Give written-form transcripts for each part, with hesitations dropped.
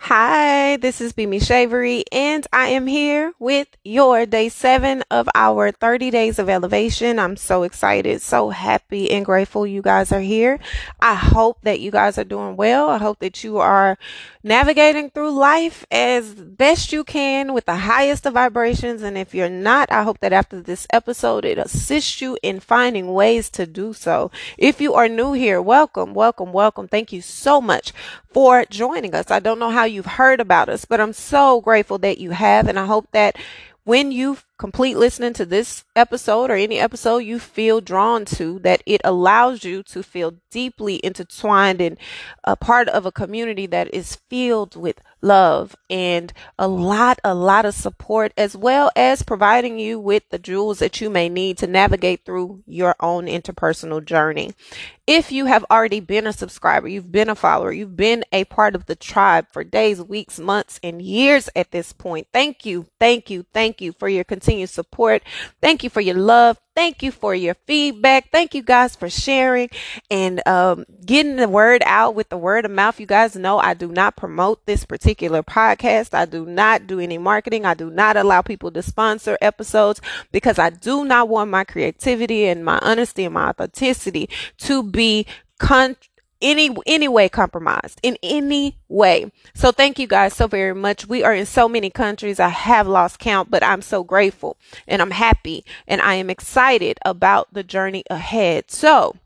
Hi, this is Bimi Shavery, and I am here with your day 7 of our 30 days of elevation. I'm so excited, so happy, and grateful you guys are here. I hope that you guys are doing well. I hope that you are navigating through life as best you can with the highest of vibrations. And if you're not, I hope that after this episode, it assists you in finding ways to do so. If you are new here, welcome, welcome, welcome. Thank you so much for joining us. I don't know how you've heard about us, but I'm so grateful that you have. And I hope that when you complete listening to this episode or any episode you feel drawn to, that it allows you to feel deeply intertwined and a part of a community that is filled with love and a lot of support, as well as providing you with the jewels that you may need to navigate through your own interpersonal journey. If you have already been a subscriber, you've been a follower, you've been a part of the tribe for days, weeks, months, and years at this point, thank you, thank you, thank you for your continued support. Thank you for your love. Thank you for your feedback. Thank you guys for sharing and getting the word out with the word of mouth. You guys know I do not promote this particular podcast. I do not do any marketing. I do not allow people to sponsor episodes because I do not want my creativity and my honesty and my authenticity to be any way compromised in any way. So thank you guys so very much. We are in so many countries. I have lost count, but I'm so grateful and I'm happy and I am excited about the journey ahead. So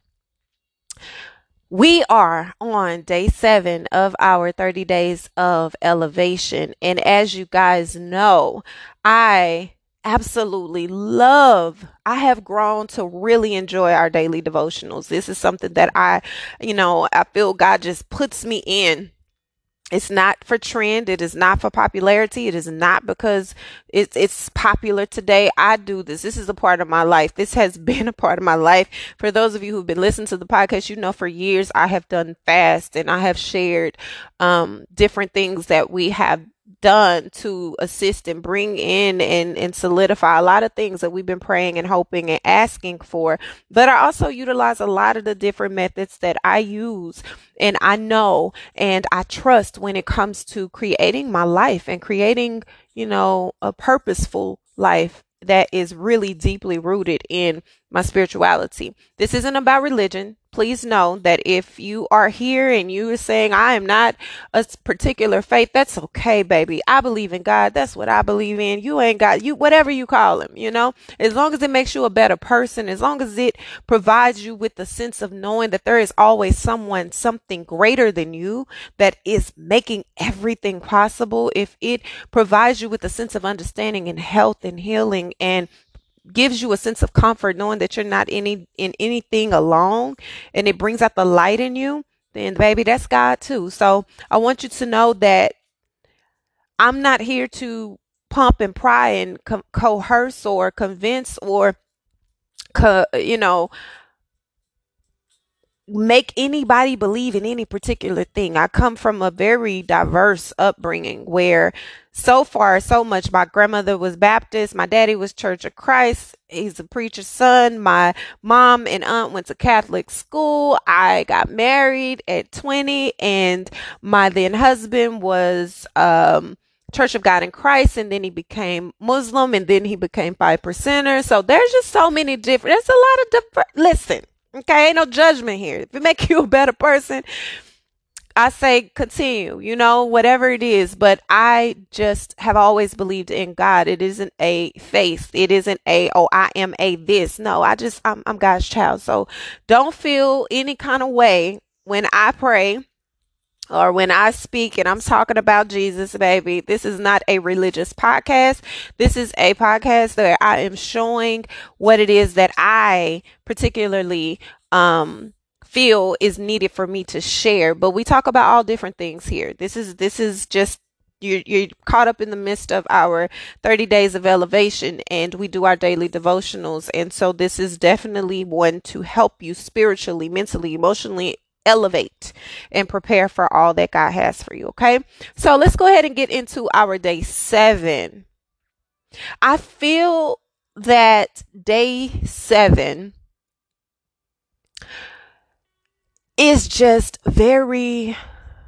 we are on day 7 of our 30 days of elevation. And as you guys know, I I have grown to really enjoy our daily devotionals. This is something that I feel God just puts me in. It's not for trend. It is not for popularity. It is not because it's popular today. I do this. This is a part of my life. This has been a part of my life. For those of you who've been listening to the podcast, you know for years I have done fast and I have shared different things that we have done to assist and bring in and solidify a lot of things that we've been praying and hoping and asking for. But I also utilize a lot of the different methods that I use and I know and I trust when it comes to creating my life and creating, a purposeful life that is really deeply rooted in my spirituality. This isn't about religion. Please know that if you are here and you are saying, I am not a particular faith, that's okay, baby. I believe in God. That's what I believe in. You ain't got you, whatever you call him, as long as it makes you a better person, as long as it provides you with the sense of knowing that there is always someone, something greater than you that is making everything possible. If it provides you with a sense of understanding and health and healing and gives you a sense of comfort knowing that you're not in anything alone and it brings out the light in you, then baby, that's God too. So I want you to know that I'm not here to pump and pry and coerce or convince or co- you know make anybody believe in any particular thing. I come from a very diverse upbringing where so far, so much. My grandmother was Baptist. My daddy was Church of Christ. He's a preacher's son. My mom and aunt went to Catholic school. I got married at 20 and my then husband was, Church of God in Christ, and then he became Muslim, and then he became 5%er. So there's just so many different, there's a lot of different, listen, okay, ain't no judgment here. If it make you a better person, I say continue, whatever it is. But I just have always believed in God. It isn't a faith. It isn't oh, I am a this. No, I'm God's child. So don't feel any kind of way when I pray or when I speak and I'm talking about Jesus, baby. This is not a religious podcast. This is a podcast where I am showing what it is that I particularly feel is needed for me to share. But we talk about all different things here. This is just you're caught up in the midst of our 30 days of elevation and we do our daily devotionals. And so this is definitely one to help you spiritually, mentally, emotionally elevate and prepare for all that God has for you. Okay. So let's go ahead and get into our day 7. I feel that day 7 is just very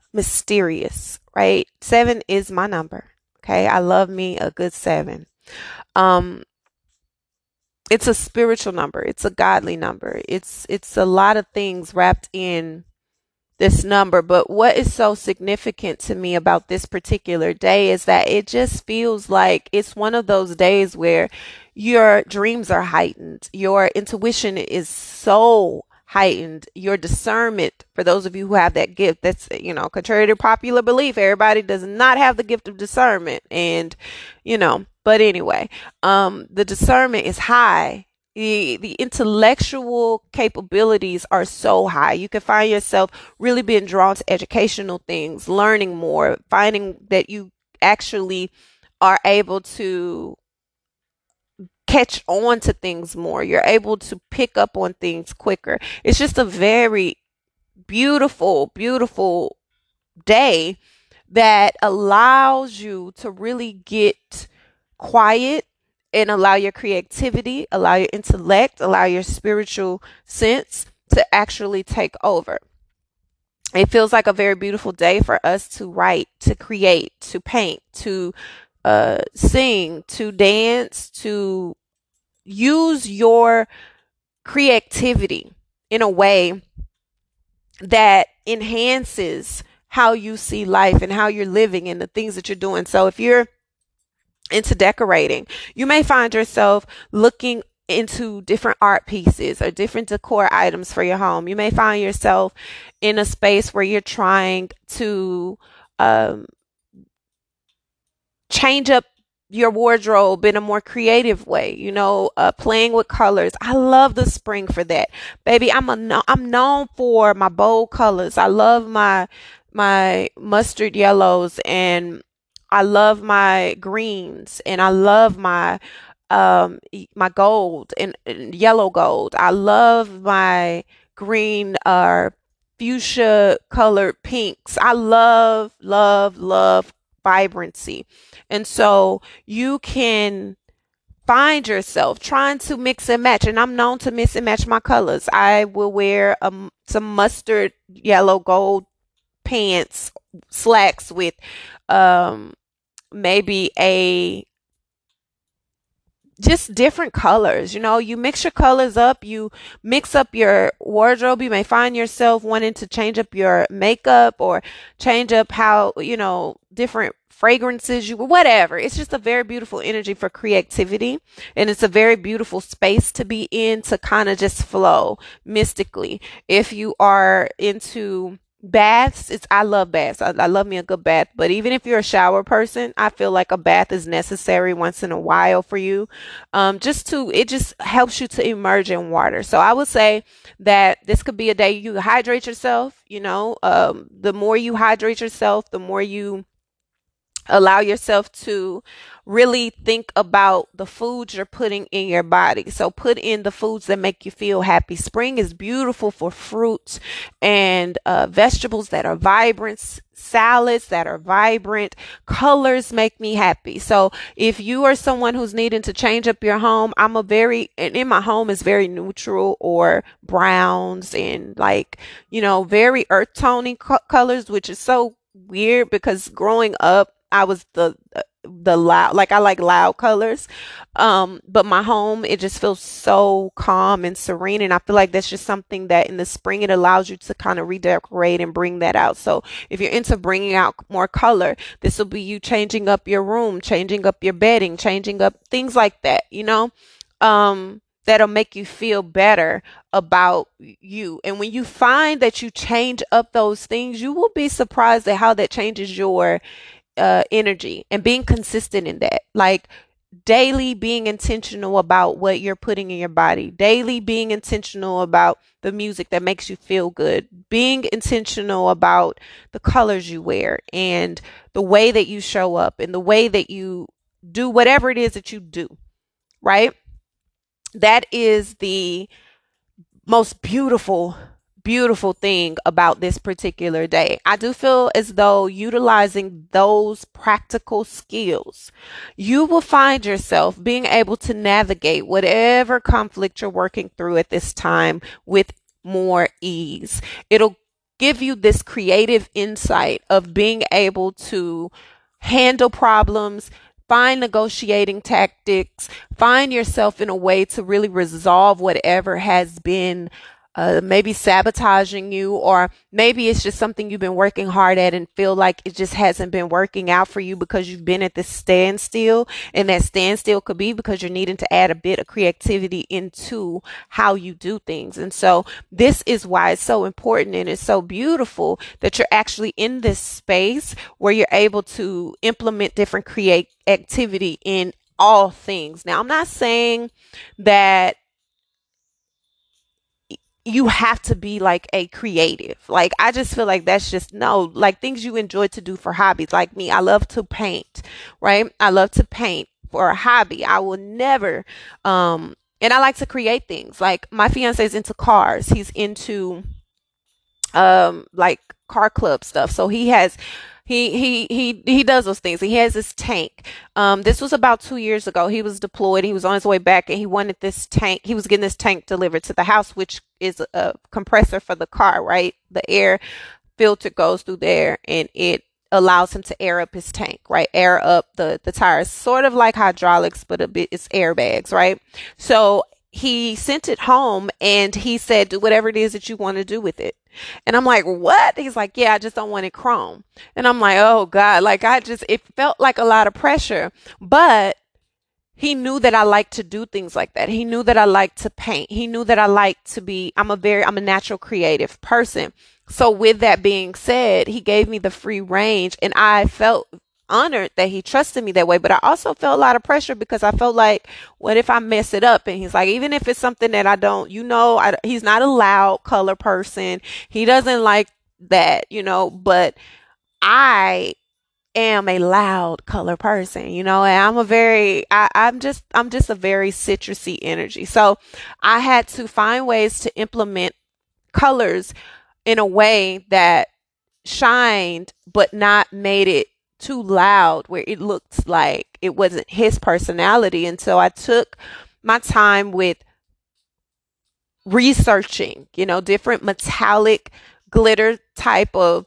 mysterious, right? 7 is my number. Okay. I love me a good 7. Um, it's a spiritual number. It's a godly number. It's a lot of things wrapped in this number. But what is so significant to me about this particular day is that it just feels like it's one of those days where your dreams are heightened. Your intuition is so heightened. Your discernment, for those of you who have that gift, that's, contrary to popular belief, everybody does not have the gift of discernment. And, but anyway, the discernment is high. The intellectual capabilities are so high. You can find yourself really being drawn to educational things, learning more, finding that you actually are able to catch on to things more. You're able to pick up on things quicker. It's just a very beautiful, beautiful day that allows you to really get quiet and allow your creativity, allow your intellect, allow your spiritual sense to actually take over. It feels like a very beautiful day for us to write, to create, to paint, to sing, to dance, to use your creativity in a way that enhances how you see life and how you're living and the things that you're doing. So if you're into decorating, you may find yourself looking into different art pieces or different decor items for your home. You may find yourself in a space where you're trying to um, change up your wardrobe in a more creative way, playing with colors. I love the spring for that, baby. I'm known for my bold colors. I love my mustard yellows, and I love my greens, and I love my gold and yellow gold. I love my green fuchsia colored pinks. I love, love, love vibrancy. And so you can find yourself trying to mix and match. And I'm known to mix and match my colors. I will wear some mustard yellow gold pants, slacks with um, maybe a just different colors. You mix your colors up, you mix up your wardrobe. You may find yourself wanting to change up your makeup or change up how, different fragrances whatever. It's just a very beautiful energy for creativity, and it's a very beautiful space to be in, to kind of just flow mystically. If you are into baths, I love baths. I love me a good bath. But even if you're a shower person, I feel like a bath is necessary once in a while for you. It just helps you to emerge in water. So I would say that this could be a day you hydrate yourself. The more you hydrate yourself, the more you allow yourself to really think about the foods you're putting in your body. So put in the foods that make you feel happy. Spring is beautiful for fruits and vegetables that are vibrant, salads that are vibrant. Colors make me happy. So if you are someone who's needing to change up your home, and in my home is very neutral or browns and very earth toning colors, which is so weird because growing up, I was the loud, like I like loud colors. But my home, it just feels so calm and serene. And I feel like that's just something that in the spring, it allows you to kind of redecorate and bring that out. So if you're into bringing out more color, this will be you changing up your room, changing up your bedding, changing up things like that, that'll make you feel better about you. And when you find that you change up those things, you will be surprised at how that changes your energy, and being consistent in that. Like daily being intentional about what you're putting in your body, daily being intentional about the music that makes you feel good, being intentional about the colors you wear and the way that you show up and the way that you do whatever it is that you do, right? That is the most beautiful thing about this particular day. I do feel as though utilizing those practical skills, you will find yourself being able to navigate whatever conflict you're working through at this time with more ease. It'll give you this creative insight of being able to handle problems, find negotiating tactics, find yourself in a way to really resolve whatever has been maybe sabotaging you, or maybe it's just something you've been working hard at and feel like it just hasn't been working out for you because you've been at this standstill. And that standstill could be because you're needing to add a bit of creativity into how you do things. And so this is why it's so important and it's so beautiful that you're actually in this space where you're able to implement different create activity in all things. Now, I'm not saying that you have to be like a creative. Like, I just feel like that's just no, like things you enjoy to do for hobbies. Like me, I love to paint, right? I love to paint for a hobby. I will never, and I like to create things. Like my fiance is into cars. He's into like car club stuff. So he does those things. He has this tank. This was about 2 years ago. He was deployed. He was on his way back and he wanted this tank. He was getting this tank delivered to the house, which is a compressor for the car, right? The air filter goes through there and it allows him to air up his tank, right? Air up the tires, sort of like hydraulics, but a bit, it's airbags, right? So he sent it home and he said, do whatever it is that you want to do with it. And I'm like, what? He's like, yeah, I just don't want it chrome. And I'm like, oh God, like it felt like a lot of pressure, but he knew that I like to do things like that. He knew that I like to paint. He knew that I like to be, I'm a natural creative person. So with that being said, he gave me the free range and I felt honored that he trusted me that way. But I also felt a lot of pressure because I felt like, what if I mess it up? And he's like, even if it's something that I don't, he's not a loud color person. He doesn't like that, but I am a loud color person, and I'm just a very citrusy energy. So I had to find ways to implement colors in a way that shined but not made it too loud where it looked like it wasn't his personality. And so I took my time with researching, different metallic glitter type of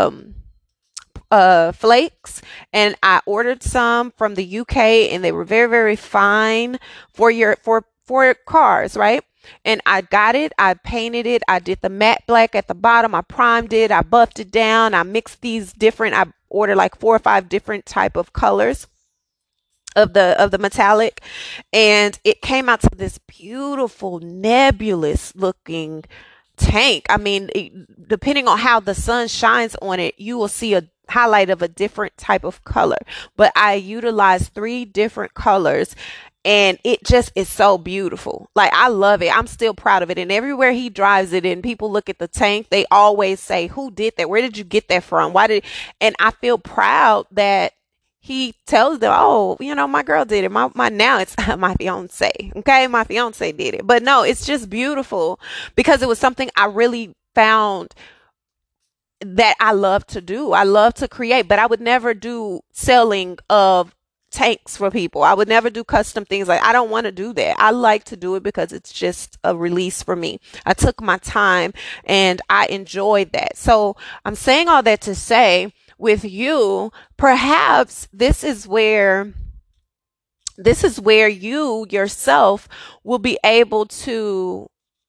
flakes, and I ordered some from the UK and they were very, very fine for cars, right? And I got it, I painted it, I did the matte black at the bottom, I primed it, I buffed it down, I mixed I ordered like 4 or 5 different type of colors of the metallic, and it came out to this beautiful nebulous looking tank. I mean, depending on how the sun shines on it, you will see a highlight of a different type of color. But I utilized 3 different colors and it just is so beautiful. Like, I love it. I'm still proud of it. And everywhere he drives it and people look at the tank, they always say, who did that? Where did you get that from? And I feel proud that he tells them, oh, my girl did it. My now it's my fiance. Okay. My fiance did it. But no, it's just beautiful because it was something I really found that I love to do. I love to create, but I would never do selling of tanks for people. I would never do custom things. Like, I don't want to do that. I like to do it because it's just a release for me. I took my time and I enjoyed that. So I'm saying all that to say, with you, perhaps this is where you yourself will be able to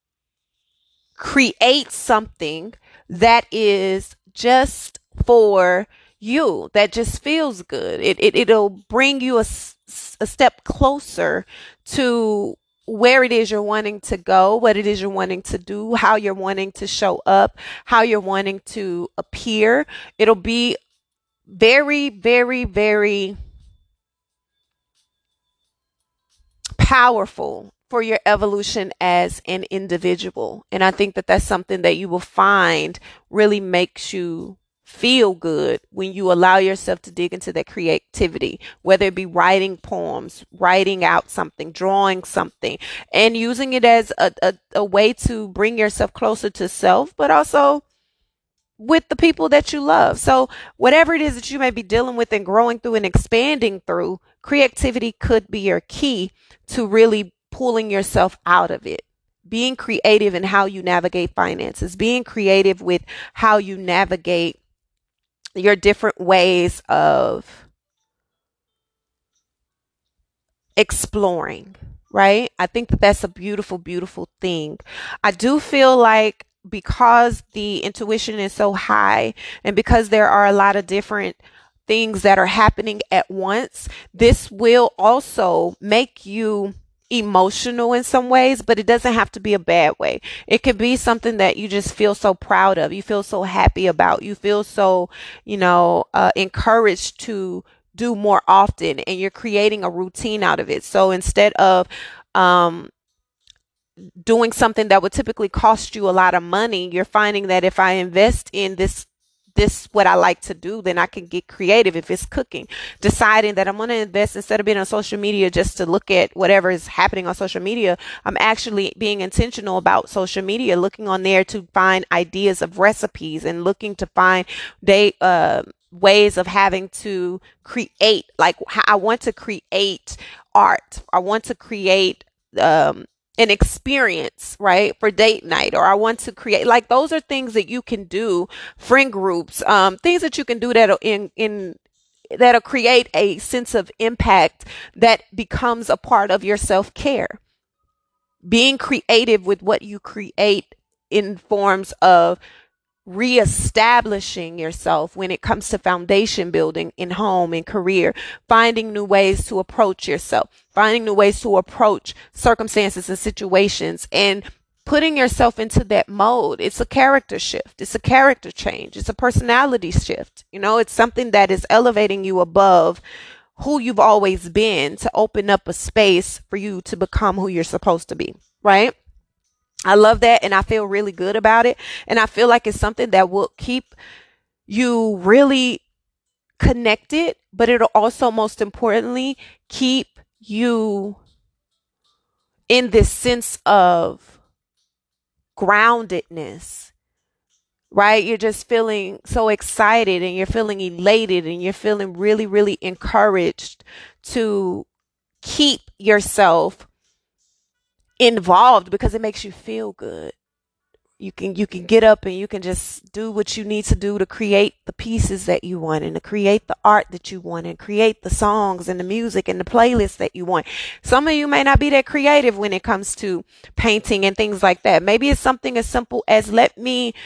create something that is just for you, that just feels good. It'll bring you a step closer to where it is you're wanting to go, what it is you're wanting to do, how you're wanting to show up, how you're wanting to appear. It'll be very, very, very powerful for your evolution as an individual. And I think that that's something that you will find really makes you feel good when you allow yourself to dig into that creativity, whether it be writing poems, writing out something, drawing something, and using it as a way to bring yourself closer to self, but also with the people that you love. So whatever it is that you may be dealing with and growing through and expanding through, creativity could be your key to really pulling yourself out of it. being creative in how you navigate finances, being creative with how you navigate your different ways of exploring, right? I think that that's a beautiful, beautiful thing. I do feel like because the intuition is so high and because there are a lot of different things that are happening at once, this will also make you emotional in some ways, but it doesn't have to be a bad way. It could be something that you just feel so proud of, you feel so happy about, you feel so, encouraged to do more often, and you're creating a routine out of it. So instead of um, doing something that would typically cost you a lot of money, you're finding that if I invest in this what I like to do, then I can get creative. If it's cooking, deciding that I'm going to invest, instead of being on social media just to look at whatever is happening on social media, I'm actually being intentional about social media, looking on there to find ideas of recipes and looking to find ways of having to create, like I want to create art. I want to create um, an experience, right, for date night, or I want to create, like, those are things that you can do, friend groups, things that you can do that'll in that'll create a sense of impact that becomes a part of your self-care. Being creative with what you create in forms of reestablishing yourself when it comes to foundation building in home and career, finding new ways to approach yourself, finding new ways to approach circumstances and situations, and putting yourself into that mode. It's a character shift, it's a character change, it's a personality shift. It's something that is elevating you above who you've always been, to open up a space for you to become who you're supposed to be, right? I love that, and I feel really good about it. And I feel like it's something that will keep you really connected, but it'll also, most importantly, keep you in this sense of groundedness, right? You're just feeling so excited, and you're feeling elated, and you're feeling really, really encouraged to keep yourself involved because it makes you feel good. You can get up and you can just do what you need to do to create the pieces that you want, and to create the art that you want, and create the songs and the music and the playlists that you want. Some of you may not be that creative when it comes to painting and things like that. Maybe it's something as simple as, let me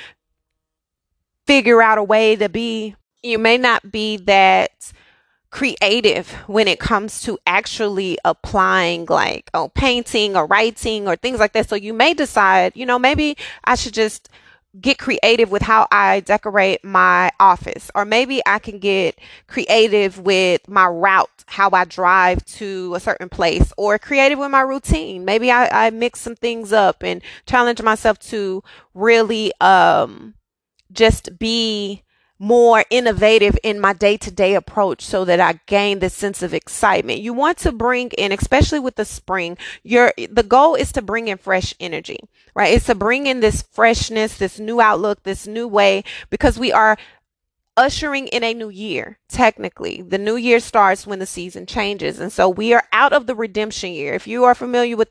figure out a way to be. You may not be that creative when it comes to actually applying, like, painting or writing or things like that. So you may decide, maybe I should just get creative with how I decorate my office, or maybe I can get creative with my route, how I drive to a certain place, or creative with my routine. Maybe I mix some things up and challenge myself to really just be more innovative in my day-to-day approach, so that I gain this sense of excitement. You want to bring in, especially with the spring, the goal is to bring in fresh energy, right? It's to bring in this freshness, this new outlook, this new way, because we are ushering in a new year. Technically, the new year starts when the season changes, and so we are out of the redemption year. If you are familiar with the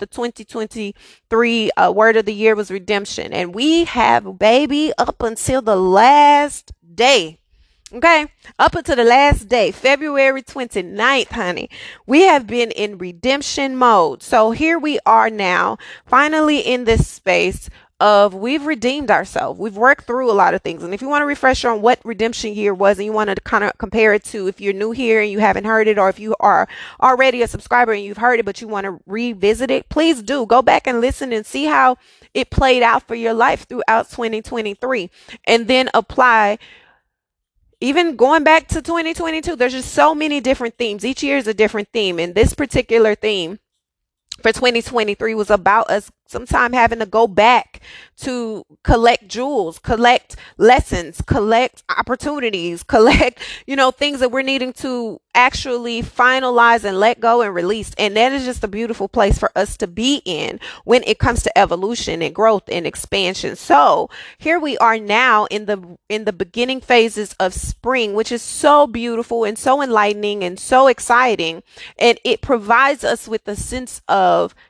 2023 word of the year was redemption, and we have, baby, up until the last day. Okay, up until the last day, February 29th, honey, we have been in redemption mode. So here we are now, finally in this space of, we've redeemed ourselves. We've worked through a lot of things. And if you want to refresh on what redemption year was, and you want to kind of compare it to, if you're new here and you haven't heard it, or if you are already a subscriber and you've heard it but you want to revisit it, please do go back and listen and see how it played out for your life throughout 2023, and then apply. Even going back to 2022, there's just so many different themes. Each year is a different theme, and this particular theme for 2023 was about us sometime having to go back to collect jewels, collect lessons, collect opportunities, collect, things that we're needing to actually finalize and let go and release. And that is just a beautiful place for us to be in when it comes to evolution and growth and expansion. So here we are now in the beginning phases of spring, which is so beautiful and so enlightening and so exciting. And it provides us with a sense of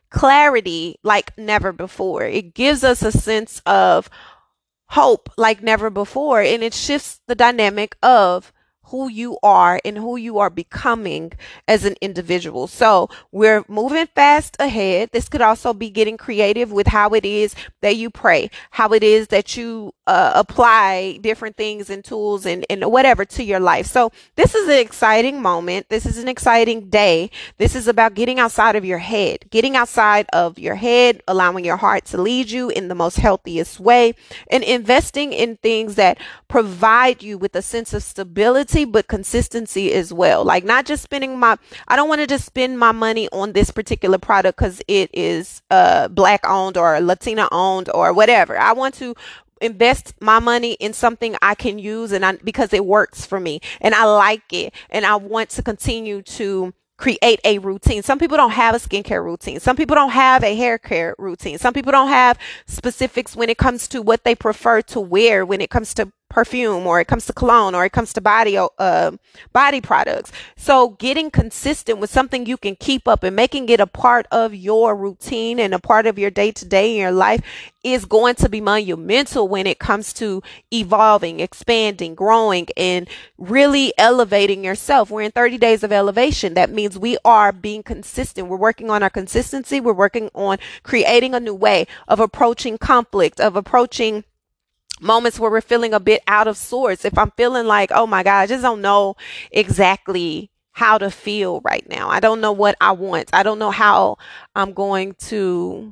clarity like never before. It gives us a sense of hope like never before. And it shifts the dynamic of who you are and who you are becoming as an individual. So we're moving fast ahead. This could also be getting creative with how it is that you pray, how it is that you apply different things and tools and whatever to your life. So this is an exciting moment. This is an exciting day. This is about getting outside of your head, allowing your heart to lead you in the most healthiest way, and investing in things that provide you with a sense of stability, but consistency as well. Like not just I don't want to just spend my money on this particular product because it is black owned or Latina owned or whatever. I want to invest my money in something I can use because it works for me and I like it and I want to continue to create a routine. Some people don't have a skincare routine. Some people don't have a hair care routine. Some people don't have specifics when it comes to what they prefer to wear when it comes to perfume or it comes to cologne or it comes to body products. So getting consistent with something you can keep up and making it a part of your routine and a part of your day to day in your life is going to be monumental when it comes to evolving, expanding, growing, and really elevating yourself. We're in 30 days of elevation. That means we are being consistent. We're working on our consistency. We're working on creating a new way of approaching conflict, of approaching moments where we're feeling a bit out of sorts. If I'm feeling like, oh my God, I just don't know exactly how to feel right now. I don't know what I want. I don't know how I'm going to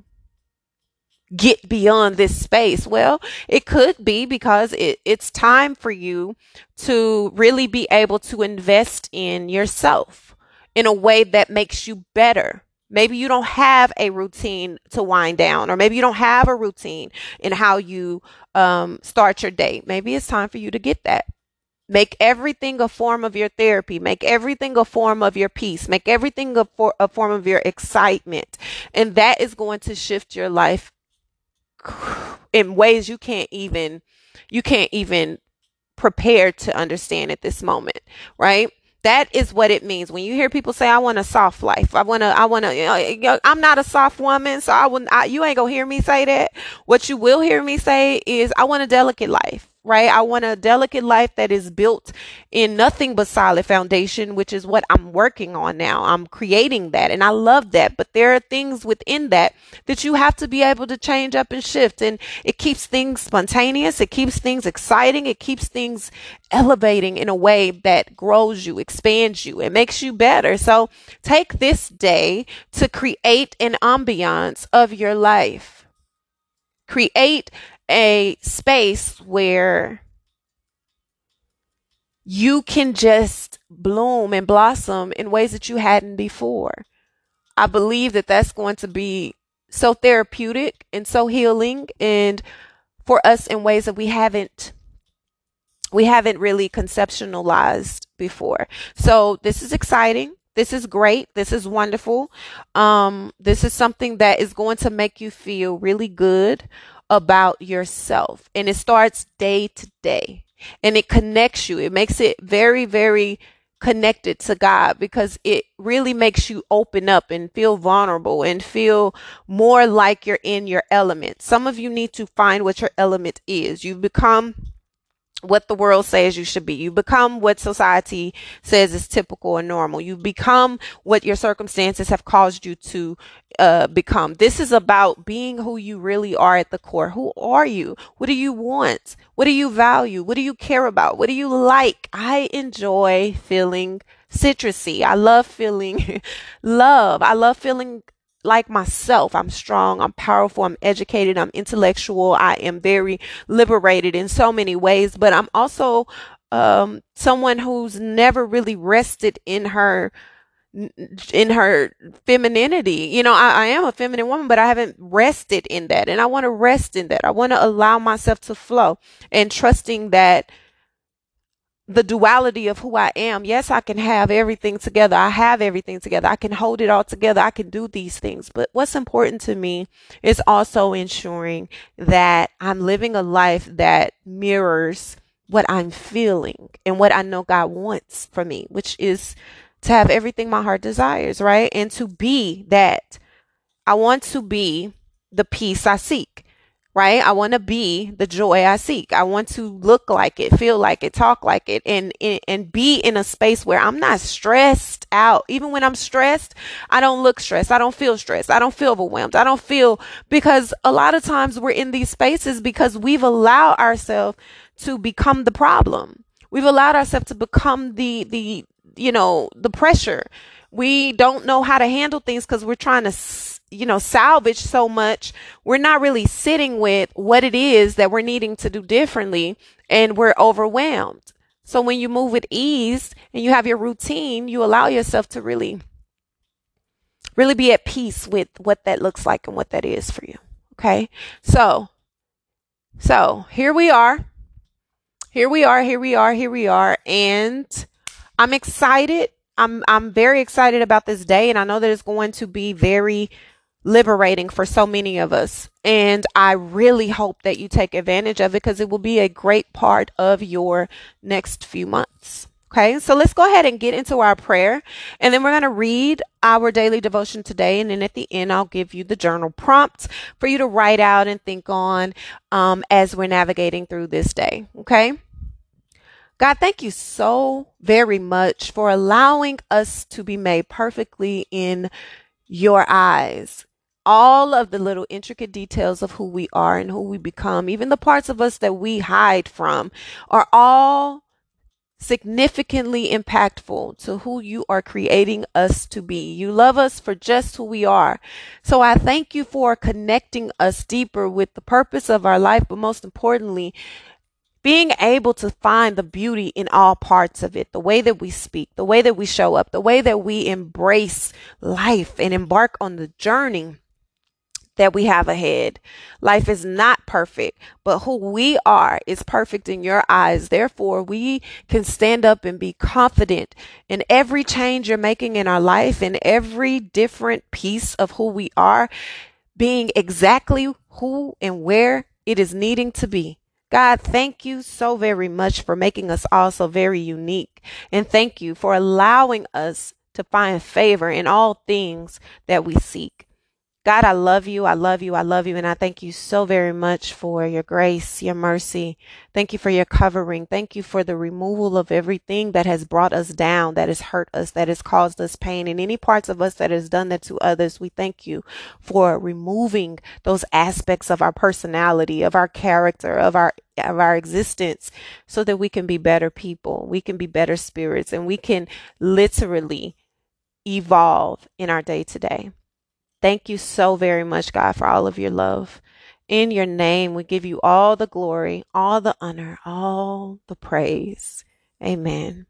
get beyond this space. Well, it could be because it's time for you to really be able to invest in yourself in a way that makes you better. Maybe you don't have a routine to wind down, or maybe you don't have a routine in how you start your day. Maybe it's time for you to get that. Make everything a form of your therapy. Make everything a form of your peace. Make everything a form of your excitement. And that is going to shift your life in ways you can't even prepare to understand at this moment, right? That is what it means when you hear people say, I want a soft life. I'm not a soft woman, so you ain't gonna hear me say that. What you will hear me say is, I want a delicate life, right? I want a delicate life that is built in nothing but solid foundation, which is what I'm working on now. I'm creating that and I love that. But there are things within that you have to be able to change up and shift. And it keeps things spontaneous. It keeps things exciting. It keeps things elevating in a way that grows you, expands you, and makes you better. So take this day to create an ambiance of your life. Create a space where you can just bloom and blossom in ways that you hadn't before. I believe that that's going to be so therapeutic and so healing and for us in ways that we haven't really conceptualized before. So this is exciting. This is great. This is wonderful. This is something that is going to make you feel really good about yourself. And it starts day to day and it connects you. It makes it very, very connected to God because it really makes you open up and feel vulnerable and feel more like you're in your element. Some of you need to find what your element is. You've become what the world says you should be. You become what society says is typical or normal. You become what your circumstances have caused you to become. This is about being who you really are at the core. Who are you? What do you want? What do you value? What do you care about? What do you like? I enjoy feeling citrusy. I love feeling love. I love feeling like myself. I'm strong, I'm powerful, I'm educated, I'm intellectual, I am very liberated in so many ways, but I'm also someone who's never really rested in her femininity. You know, I am a feminine woman, but I haven't rested in that. And I want to rest in that. I want to allow myself to flow and trusting that the duality of who I am. Yes, I can have everything together. I have everything together. I can hold it all together. I can do these things. But what's important to me is also ensuring that I'm living a life that mirrors what I'm feeling and what I know God wants for me, which is to have everything my heart desires, right? And to be that I want to be the peace I seek, right? I want to be the joy I seek. I want to look like it, feel like it, talk like it, and be in a space where I'm not stressed out. Even when I'm stressed, I don't look stressed. I don't feel stressed. I don't feel overwhelmed. I don't feel, because a lot of times we're in these spaces because we've allowed ourselves to become the problem. We've allowed ourselves to become the pressure. We don't know how to handle things because we're trying to salvage so much. We're not really sitting with what it is that we're needing to do differently, and we're overwhelmed. So when you move with ease and you have your routine, you allow yourself to really be at peace with what that looks like and what that is for you. Okay. So here we are. And I'm excited. I'm very excited about this day, and I know that it's going to be very liberating for so many of us. And I really hope that you take advantage of it, because it will be a great part of your next few months. Okay, so let's go ahead and get into our prayer, and then we're going to read our daily devotion today. And then at the end, I'll give you the journal prompts for you to write out and think on as we're navigating through this day. Okay. God, thank you so very much for allowing us to be made perfectly in your eyes. All of the little intricate details of who we are and who we become, even the parts of us that we hide from, are all significantly impactful to who you are creating us to be. You love us for just who we are. So I thank you for connecting us deeper with the purpose of our life, but most importantly, being able to find the beauty in all parts of it, the way that we speak, the way that we show up, the way that we embrace life and embark on the journey that we have ahead. Life is not perfect, but who we are is perfect in your eyes. Therefore, we can stand up and be confident in every change you're making in our life, and every different piece of who we are being exactly who and where it is needing to be. God, thank you so very much for making us all so very unique. And thank you for allowing us to find favor in all things that we seek. God, I love you. I love you. I love you. And I thank you so very much for your grace, your mercy. Thank you for your covering. Thank you for the removal of everything that has brought us down, that has hurt us, that has caused us pain, and any parts of us that has done that to others. We thank you for removing those aspects of our personality, of our character, of our existence, so that we can be better people. We can be better spirits, and we can literally evolve in our day to day. Thank you so very much, God, for all of your love. In your name, we give you all the glory, all the honor, all the praise. Amen.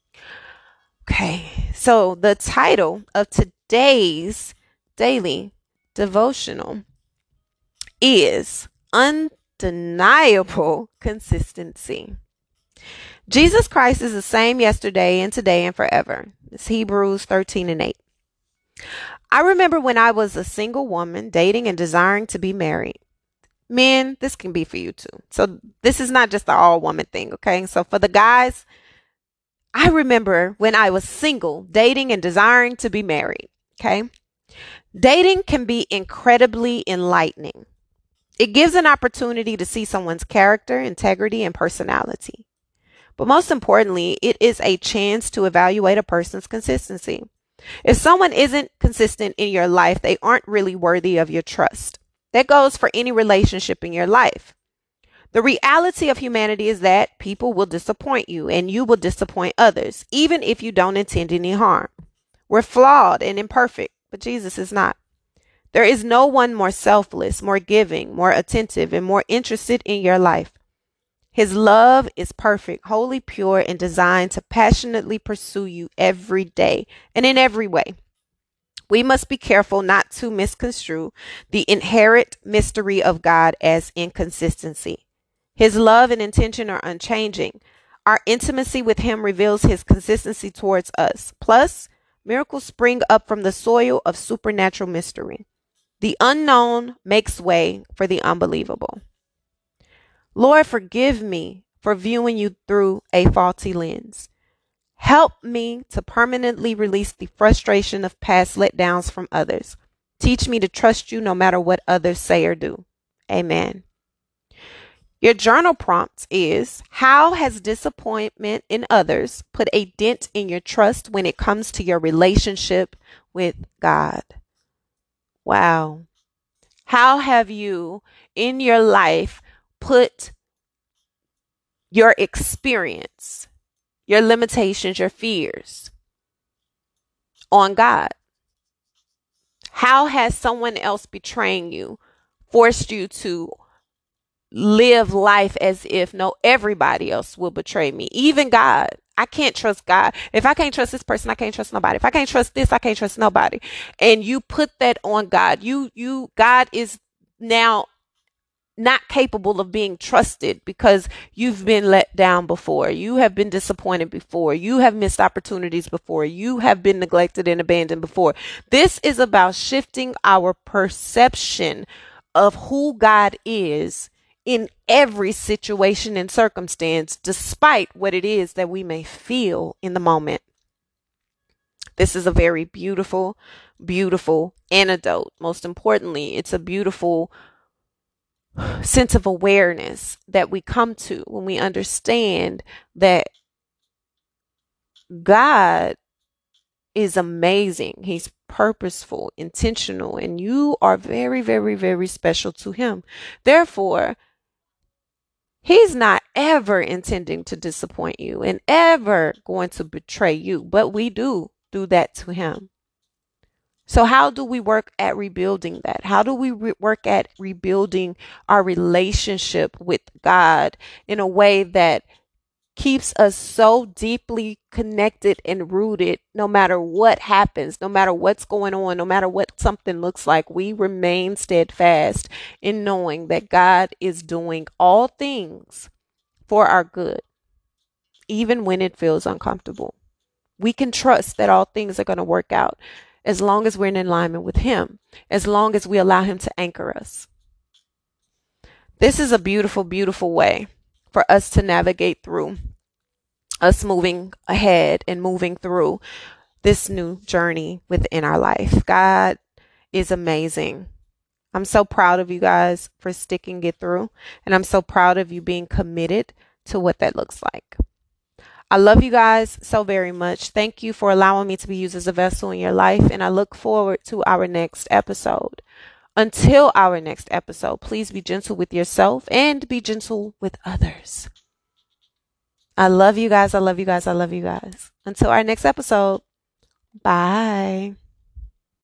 Okay, so the title of today's daily devotional is Undeniable Consistency. Jesus Christ is the same yesterday and today and forever. It's Hebrews 13:8. I remember when I was a single woman dating and desiring to be married. Men, this can be for you too. So this is not just the all woman thing, okay? So for the guys, I remember when I was single, dating and desiring to be married, okay? Dating can be incredibly enlightening. It gives an opportunity to see someone's character, integrity, and personality. But most importantly, it is a chance to evaluate a person's consistency. If someone isn't consistent in your life, they aren't really worthy of your trust. That goes for any relationship in your life. The reality of humanity is that people will disappoint you, and you will disappoint others, even if you don't intend any harm. We're flawed and imperfect, but Jesus is not. There is no one more selfless, more giving, more attentive, and more interested in your life. His love is perfect, wholly pure, and designed to passionately pursue you every day and in every way. We must be careful not to misconstrue the inherent mystery of God as inconsistency. His love and intention are unchanging. Our intimacy with Him reveals His consistency towards us. Plus, miracles spring up from the soil of supernatural mystery. The unknown makes way for the unbelievable. Lord, forgive me for viewing you through a faulty lens. Help me to permanently release the frustration of past letdowns from others. Teach me to trust you no matter what others say or do. Amen. Your journal prompt is: how has disappointment in others put a dent in your trust when it comes to your relationship with God? Wow. How have you in your life put your experience, your limitations, your fears on God? How has someone else betraying you forced you to live life as if no, everybody else will betray me, even God? I can't trust God. If I can't trust this person, I can't trust nobody. If I can't trust this, I can't trust nobody. And you put that on God. God is now not capable of being trusted because you've been let down before. You have been disappointed before. You have missed opportunities before. You have been neglected and abandoned before. This is about shifting our perception of who God is in every situation and circumstance, despite what it is that we may feel in the moment. This is a very beautiful, beautiful antidote. Most importantly, it's a beautiful sense of awareness that we come to when we understand that God is amazing. He's purposeful, intentional, and you are very, very, very special to Him. Therefore, He's not ever intending to disappoint you and ever going to betray you, but we do that to Him. So how do we work at rebuilding that? How do we work at rebuilding our relationship with God in a way that keeps us so deeply connected and rooted no matter what happens, no matter what's going on, no matter what something looks like? We remain steadfast in knowing that God is doing all things for our good, even when it feels uncomfortable. We can trust that all things are going to work out as long as we're in alignment with Him, as long as we allow Him to anchor us. This is a beautiful, beautiful way for us to navigate through us moving ahead and moving through this new journey within our life. God is amazing. I'm so proud of you guys for sticking it through, and I'm so proud of you being committed to what that looks like. I love you guys so very much. Thank you for allowing me to be used as a vessel in your life, and I look forward to our next episode. Until our next episode, please be gentle with yourself and be gentle with others. I love you guys. I love you guys. I love you guys. Until our next episode. Bye.